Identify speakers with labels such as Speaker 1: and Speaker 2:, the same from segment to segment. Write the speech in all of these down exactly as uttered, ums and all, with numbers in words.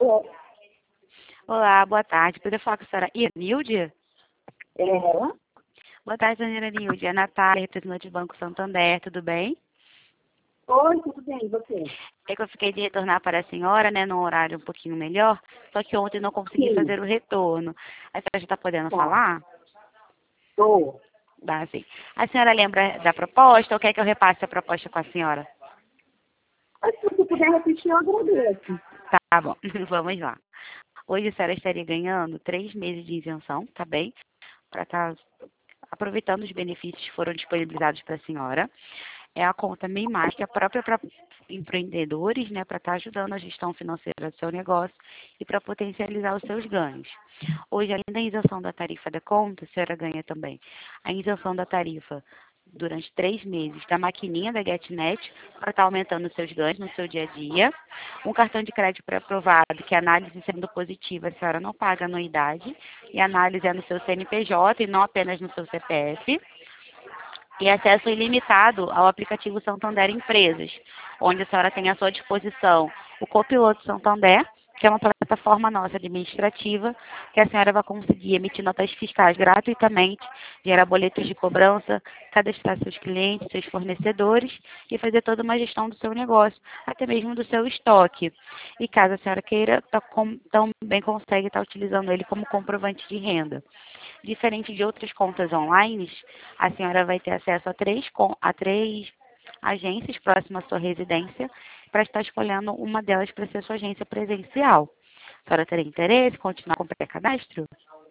Speaker 1: Oi,
Speaker 2: Olá, boa tarde. Poderia falar com a senhora Iranilde?
Speaker 1: é ela?
Speaker 2: Boa tarde, senhora Iranilde. É a Natália, representante do Banco Santander, tudo bem?
Speaker 1: Oi, tudo bem, e você?
Speaker 2: É que eu fiquei de retornar para a senhora, né, num horário um pouquinho melhor, só que ontem não consegui
Speaker 1: Sim,
Speaker 2: fazer o retorno. A senhora já está podendo
Speaker 1: tá.
Speaker 2: falar?
Speaker 1: Tô.
Speaker 2: Dá, sim. A senhora lembra da proposta ou quer que eu repasse a proposta com a senhora?
Speaker 1: Mas se você puder repetir, eu agradeço.
Speaker 2: Tá bom, vamos lá. Hoje a senhora estaria ganhando três meses de isenção, tá bem? Para estar aproveitando os benefícios que foram disponibilizados para a senhora. É a conta MEIMAR, que é própria para empreendedores, né, para estar ajudando a gestão financeira do seu negócio e para potencializar os seus ganhos. Hoje, além da isenção da tarifa da conta, a senhora ganha também a isenção da tarifa durante três meses da maquininha da GetNet para estar aumentando os seus ganhos no seu dia a dia. Um cartão de crédito pré-aprovado, que a análise sendo positiva, a senhora não paga anuidade e a análise é no seu C N P J e não apenas no seu C P F e acesso ilimitado ao aplicativo Santander Empresas, onde a senhora tem à sua disposição o Copiloto Santander, que é uma plataforma nossa administrativa, que a senhora vai conseguir emitir notas fiscais gratuitamente, gerar boletos de cobrança, cadastrar seus clientes, seus fornecedores e fazer toda uma gestão do seu negócio, até mesmo do seu estoque. E caso a senhora queira, tá com, também consegue estar utilizando ele como comprovante de renda. Diferente de outras contas online, a senhora vai ter acesso a três, a três agências próximas à sua residência para estar escolhendo uma delas para ser sua agência presencial. A senhora teria interesse em continuar com o pré-cadastro?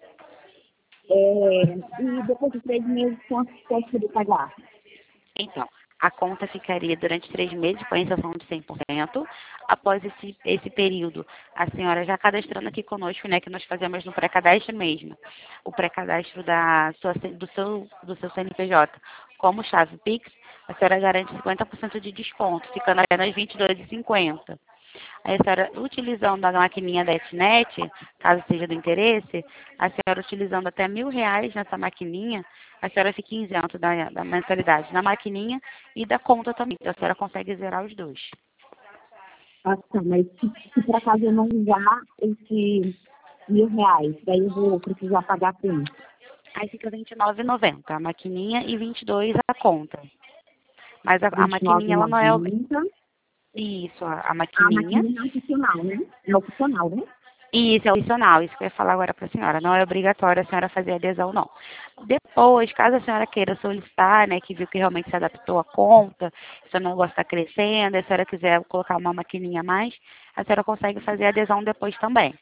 Speaker 1: É, e depois de três meses, quanto pode poder pagar?
Speaker 2: Então, a conta ficaria durante três meses com a isenção de cem por cento. Após esse, esse período, a senhora já cadastrando aqui conosco, né, que nós fazemos no pré-cadastro mesmo, o pré-cadastro da sua, do, seu, do seu C N P J como chave Pix, a senhora garante cinquenta por cento de desconto, ficando apenas vinte e dois reais e cinquenta centavos. Aí a senhora, utilizando a maquininha da Etnet, caso seja do interesse, a senhora utilizando até mil reais nessa maquininha, a senhora fica isento da, da mensalidade na maquininha e da conta também. Então a senhora consegue zerar os dois.
Speaker 1: Ah, tá, mas se, se por acaso eu não usar esse mil reais, daí eu vou precisar pagar quanto?
Speaker 2: Aí fica vinte e nove reais e noventa centavos a maquininha e vinte e dois reais a conta. Mas a, a
Speaker 1: vinte e nove
Speaker 2: maquininha, ela não é... ob-
Speaker 1: reais e noventa centavos.
Speaker 2: Isso, a, a
Speaker 1: A
Speaker 2: maquininha.
Speaker 1: maquininha é opcional, né? É opcional, né?
Speaker 2: Isso é opcional, isso que eu ia falar agora para a senhora. Não é obrigatório a senhora fazer adesão, não. Depois, caso a senhora queira solicitar, né, que viu que realmente se adaptou à conta, se o negócio está crescendo, a senhora quiser colocar uma maquininha a mais, a senhora consegue fazer adesão depois também.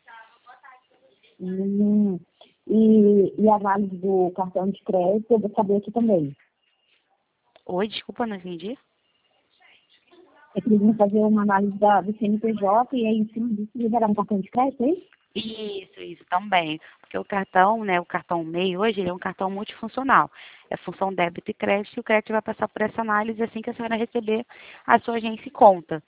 Speaker 1: Hum, e, e a análise do cartão de crédito, eu vou saber aqui também.
Speaker 2: Oi, desculpa, não entendi.
Speaker 1: É que eles vão fazer uma análise da, do C N P J e aí em cima disso liberar um cartão de crédito, é isso?
Speaker 2: Isso, isso também. Porque o cartão, né, o cartão MEI hoje, ele é um cartão multifuncional. É função débito e crédito, e o crédito vai passar por essa análise assim que a senhora receber a sua agência e conta.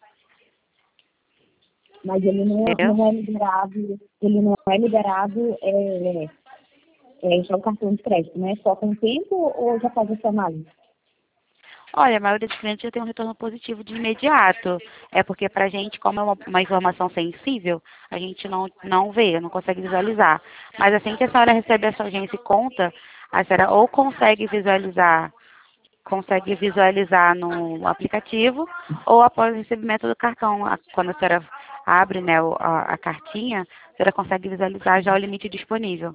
Speaker 1: Mas ele não, é-
Speaker 2: Entendeu?
Speaker 1: não é liberado, ele não é liberado é, é, já o cartão de crédito, né? Só com o tempo ou já faz essa análise?
Speaker 2: Olha, a maioria dos clientes já tem um retorno positivo de imediato. É porque para a gente, como é uma, uma informação sensível, a gente não, não vê, não consegue visualizar. Mas assim que a senhora recebe a sua agência e conta, a senhora ou consegue visualizar, consegue visualizar no aplicativo, ou após o recebimento do cartão. A- Quando a senhora abre, né, o- a, a cartinha, a senhora consegue visualizar já o limite disponível.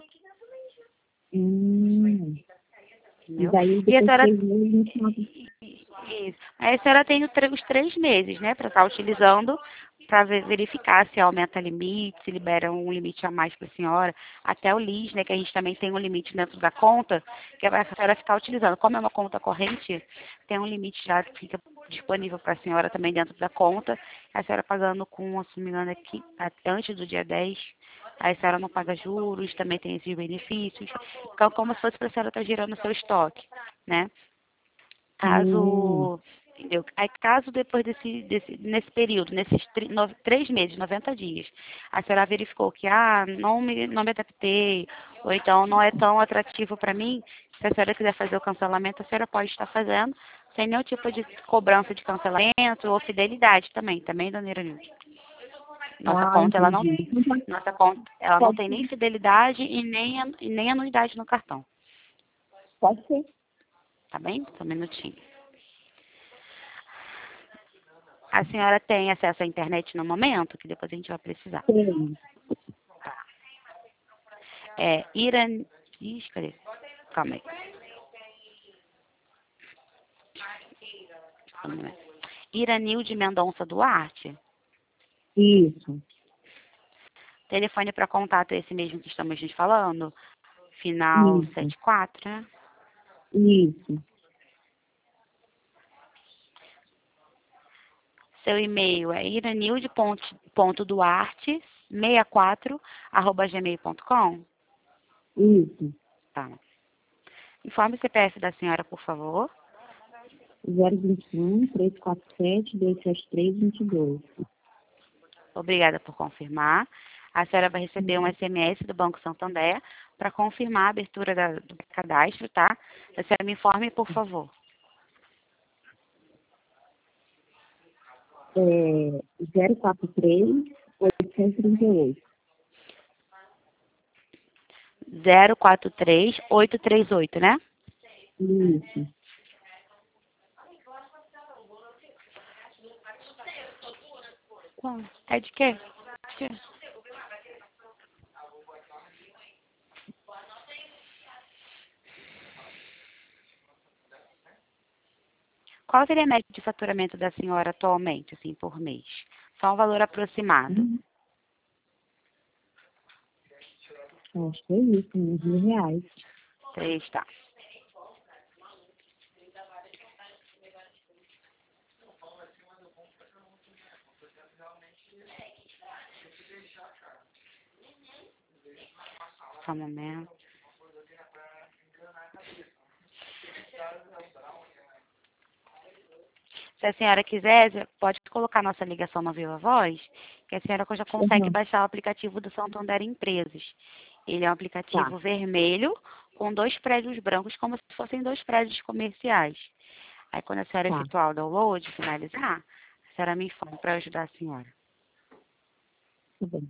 Speaker 1: Hum, e
Speaker 2: Entendeu?
Speaker 1: daí
Speaker 2: E a
Speaker 1: depois de
Speaker 2: senhora
Speaker 1: três meses a gente não...
Speaker 2: Isso. Aí a senhora tem o tre- os três meses, né, para estar utilizando, para verificar se aumenta limite, se libera um limite a mais para a senhora, até o L I S, né, que a gente também tem um limite dentro da conta, que vai a senhora ficar utilizando. Como é uma conta corrente, tem um limite já que fica disponível para a senhora também dentro da conta, a senhora pagando com, se não me engano, aqui, até antes do dia dez, aí a senhora não paga juros, também tem esses benefícios, então como se fosse para a senhora estar girando o seu estoque, né?
Speaker 1: Hum,
Speaker 2: Caso, entendeu? Aí, caso depois desse, desse, nesse período, nesses tri- nove- três meses, noventa dias, a senhora verificou que, ah, não me, não me adaptei, ou então não é tão atrativo para mim, se a senhora quiser fazer o cancelamento, a senhora pode estar fazendo, sem nenhum tipo de cobrança de cancelamento ou fidelidade também, também, dona Iranilde. Nossa
Speaker 1: Ah,
Speaker 2: conta, ela não,
Speaker 1: entendi. Então,
Speaker 2: nossa conta, ela não
Speaker 1: pode
Speaker 2: tem nem
Speaker 1: ser.
Speaker 2: fidelidade e nem, anu- e nem anuidade no cartão.
Speaker 1: Pode ser.
Speaker 2: Tá bem? Só um minutinho. A senhora tem acesso à internet no momento, que depois a gente vai precisar.
Speaker 1: Tem.
Speaker 2: É Iran... Ixi, cadê? Calma aí. Só um momento. Iranilde Mendonça Duarte.
Speaker 1: Isso.
Speaker 2: Telefone para contato é esse mesmo que estamos nos falando. Final
Speaker 1: Isso.
Speaker 2: setenta e quatro, né?
Speaker 1: Isso.
Speaker 2: Seu e-mail é iranilde.duarte sessenta e quatro arroba gmail ponto com.
Speaker 1: Isso.
Speaker 2: Tá. Informe o C P F da senhora, por favor.
Speaker 1: zero vinte e um, trezentos e quarenta e sete, duzentos e setenta e três, vinte e dois.
Speaker 2: Obrigada por confirmar. A senhora vai receber um S M S do Banco Santander para confirmar a abertura da- do cadastro, tá? A senhora me informe, por favor.
Speaker 1: É, zero quatro três, oitocentos e trinta e oito.
Speaker 2: zero quatro três oito três oito, né?
Speaker 1: Isso.
Speaker 2: Qual? É de quê? De quê? Qual seria a média de faturamento da senhora atualmente, assim, por mês? Só um valor aproximado.
Speaker 1: Hum, Acho que é isso, uns mil reais.
Speaker 2: Três, tá. Só um momento. Se a senhora quiser, você pode colocar nossa ligação no Viva Voz, que a senhora já consegue
Speaker 1: Uhum.
Speaker 2: baixar o aplicativo do Santander Empresas. Ele é um
Speaker 1: Tá,
Speaker 2: aplicativo vermelho com dois prédios brancos, como se fossem dois prédios comerciais. Aí, quando a senhora
Speaker 1: tá.
Speaker 2: efetuar o download, finalizar, a senhora me informa para ajudar a senhora.
Speaker 1: Tá bem.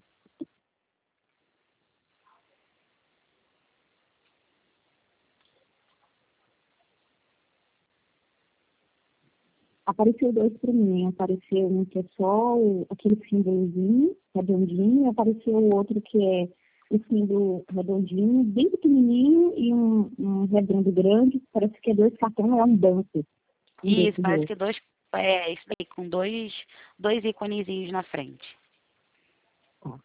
Speaker 1: Apareceu dois para mim. Apareceu um que é só o- aquele símbolozinho, redondinho, e apareceu o outro que é o símbolo redondinho, bem pequenininho, e um, um redondo grande. Parece que é dois cartões, é um banco. Um
Speaker 2: Isso,
Speaker 1: desses
Speaker 2: parece que
Speaker 1: outros.
Speaker 2: dois, é isso daí, com dois, dois íconezinhos na frente.
Speaker 1: Tá.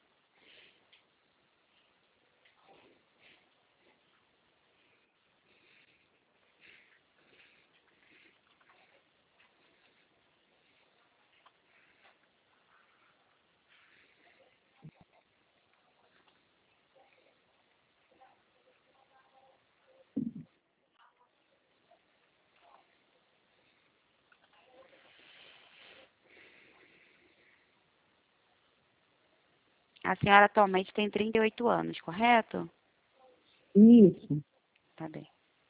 Speaker 2: A senhora atualmente tem trinta e oito anos, correto?
Speaker 1: Isso.
Speaker 2: Tá bem.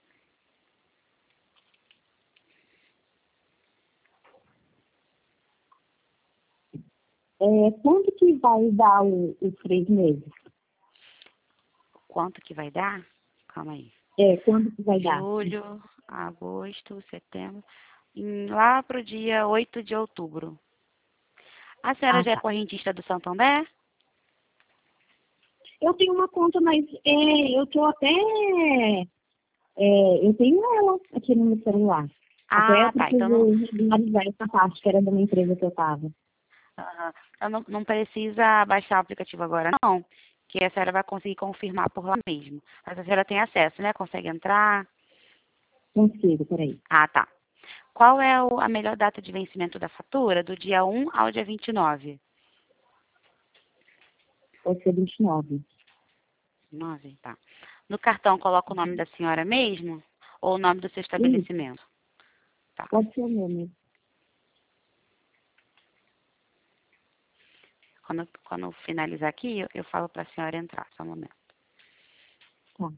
Speaker 1: É, quanto que vai dar o, os três meses?
Speaker 2: Quanto que vai dar? Calma aí.
Speaker 1: É, quando que vai dar?
Speaker 2: Julho, agosto, setembro. Em- Lá pro dia oito de outubro. A senhora
Speaker 1: Ah,
Speaker 2: já é
Speaker 1: tá.
Speaker 2: correntista do Santander?
Speaker 1: Eu tenho uma conta, mas é, eu tô até. É, eu tenho ela aqui no meu celular. Até eu
Speaker 2: Ah, tá. Então não,
Speaker 1: preciso regularizar essa parte que era da minha empresa que eu estava.
Speaker 2: aham. Então não, não precisa baixar o aplicativo agora, não. Que a senhora vai conseguir confirmar por lá mesmo. Mas a senhora tem acesso, né? Consegue entrar?
Speaker 1: Consigo, peraí.
Speaker 2: Ah, tá. Qual é o- a melhor data de vencimento da fatura? Do dia um ao dia vinte e nove.
Speaker 1: Pode ser vinte e nove.
Speaker 2: Nove, tá. No cartão coloca o nome da senhora mesmo? Ou o nome do seu
Speaker 1: Isso,
Speaker 2: estabelecimento? Tá.
Speaker 1: pode ser o meu mesmo.
Speaker 2: Quando, quando finalizar aqui, eu, eu falo para a senhora entrar, só um momento.
Speaker 1: Tá.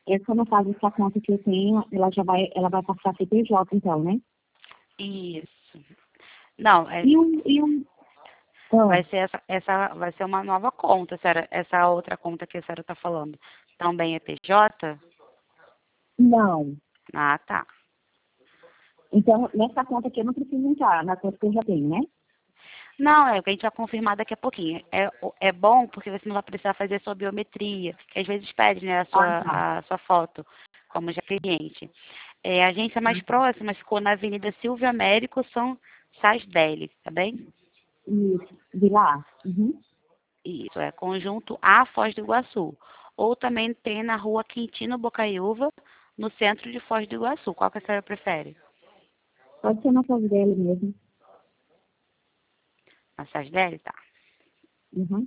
Speaker 1: Essa, no caso, essa conta que eu tenho, ela já vai, ela vai passar a C P J, então, né?
Speaker 2: Isso. Não, é,
Speaker 1: E um, e um... Ah,
Speaker 2: vai ser essa, essa vai ser uma nova conta, senhora. Essa outra conta que a senhora está falando também é P J?
Speaker 1: não.
Speaker 2: Ah, tá.
Speaker 1: Então, nessa conta aqui eu não preciso entrar, na conta que eu já tenho, né?
Speaker 2: Não, é o que a gente vai confirmar daqui a pouquinho. É, é bom porque você não vai precisar fazer sua biometria, que às vezes pede, né, a
Speaker 1: Ah,
Speaker 2: sua,
Speaker 1: tá.
Speaker 2: a sua foto, como já cliente. É, a agência mais próxima ficou na Avenida Silvio Américo, São Sasdeli, tá bem?
Speaker 1: Isso, de lá. Uhum.
Speaker 2: Isso, é Conjunto A, Foz do Iguaçu. Ou também tem na Rua Quintino Bocaiúva, no centro de Foz do Iguaçu. Qual que a senhora prefere?
Speaker 1: Pode ser na casa dela mesmo.
Speaker 2: Na Sasdeli? Tá.
Speaker 1: Uhum.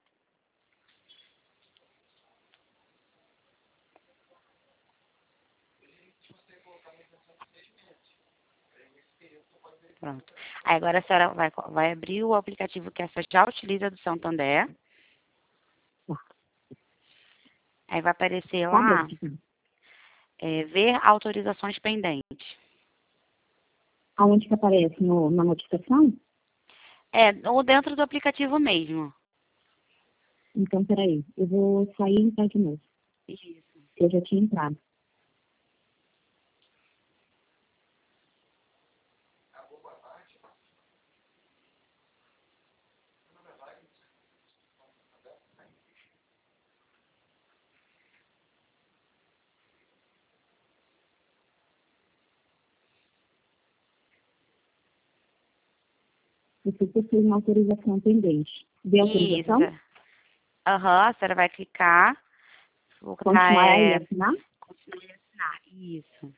Speaker 2: Pronto. Aí agora a senhora vai, vai abrir o aplicativo que a senhora já utiliza do Santander.
Speaker 1: Tá,
Speaker 2: Aí vai aparecer
Speaker 1: tá bem.
Speaker 2: lá, é, ver autorizações pendentes.
Speaker 1: Aonde que aparece? No, na notificação?
Speaker 2: É, ou dentro do aplicativo mesmo.
Speaker 1: Então, peraí. Eu vou sair e entrar de novo.
Speaker 2: Isso.
Speaker 1: Eu já tinha entrado. Você possui uma autorização pendente. Vê
Speaker 2: Isso.
Speaker 1: autorização?
Speaker 2: Aham, a senhora vai clicar. Vou botar,
Speaker 1: Continuar aí,
Speaker 2: é,
Speaker 1: assinar?
Speaker 2: continuar e assinar. Isso.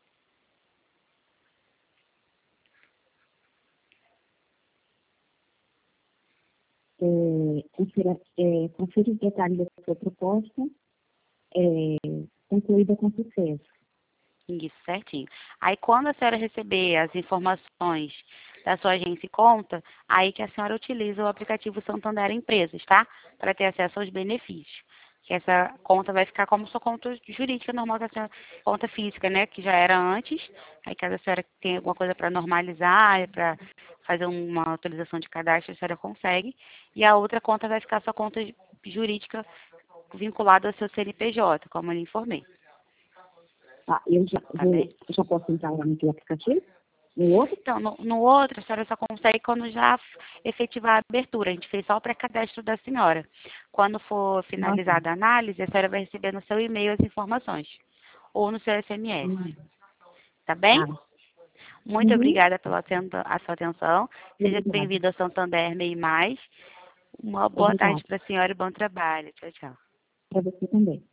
Speaker 1: É, confira, é, confira os detalhes da sua proposta. É, concluída com sucesso.
Speaker 2: Isso, certinho. Aí, quando a senhora receber as informações da sua agência e conta, aí que a senhora utiliza o aplicativo Santander Empresas, tá? Para ter acesso aos benefícios. Que essa conta vai ficar como sua conta jurídica normal, que a senhora, conta física, né? Que já era antes. Aí, caso a senhora tenha alguma coisa para normalizar, para fazer uma atualização de cadastro, a senhora consegue. E a outra conta vai ficar sua conta jurídica vinculada ao seu C N P J, como eu lhe informei.
Speaker 1: Tá, eu já,
Speaker 2: Tá
Speaker 1: vou,
Speaker 2: bem?
Speaker 1: já posso entrar lá no aplicativo? No outro?
Speaker 2: Então, no, no outro, a senhora só consegue quando já efetivar a abertura. A gente fez só o pré-cadastro da senhora. Quando for
Speaker 1: Ah, tá.
Speaker 2: finalizada a análise, a senhora vai receber no seu e-mail as informações. Ou no seu S M S.
Speaker 1: Hum,
Speaker 2: Tá bem?
Speaker 1: tá.
Speaker 2: Muito
Speaker 1: Uhum.
Speaker 2: obrigada pela aten- a sua atenção. Seja
Speaker 1: Obrigada.
Speaker 2: bem-vindo ao Santander Mei Mais. Uma boa tarde
Speaker 1: Obrigada.
Speaker 2: para a senhora e bom trabalho. Tchau, tchau.
Speaker 1: Para você também.